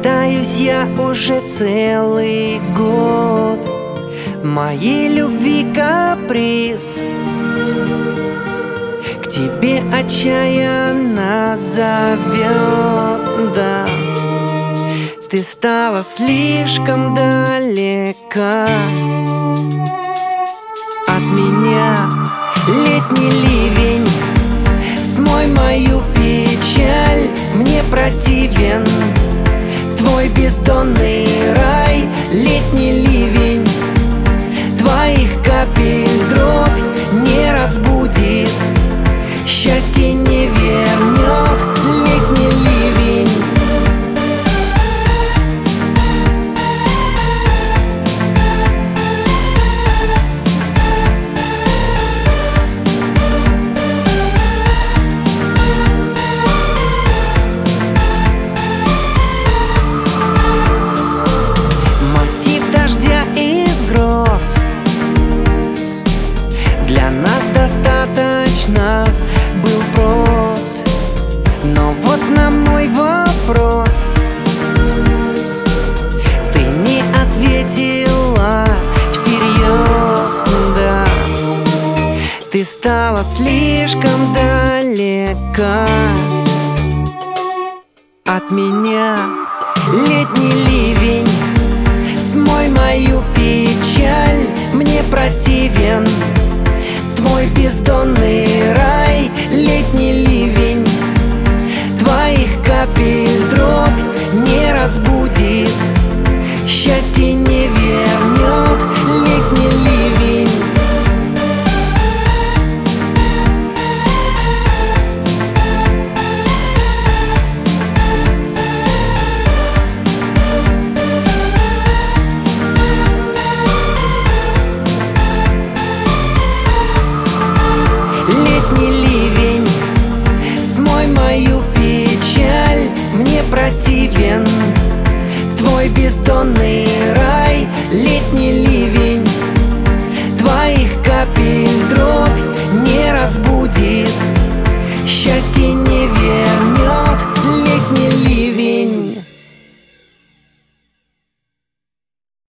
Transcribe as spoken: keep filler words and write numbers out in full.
Пытаюсь я уже целый год, моей любви каприз к тебе отчаянно зовет, да. Ты стала слишком далека от меня. Летний ливень, смой мою печаль, мне противен твой бездонный рай. Летний ливень, твоих капель дробь не разбудит, счастье не вернет. Летний ливень. Для нас достаточно был прост, но вот на мой вопрос ты не ответила всерьез, да. Ты стала слишком далека от меня. Летний ливень, смой мою печаль, мне противен твой бездонный рай. Летний ливень, твоих капель дробь не разбудит,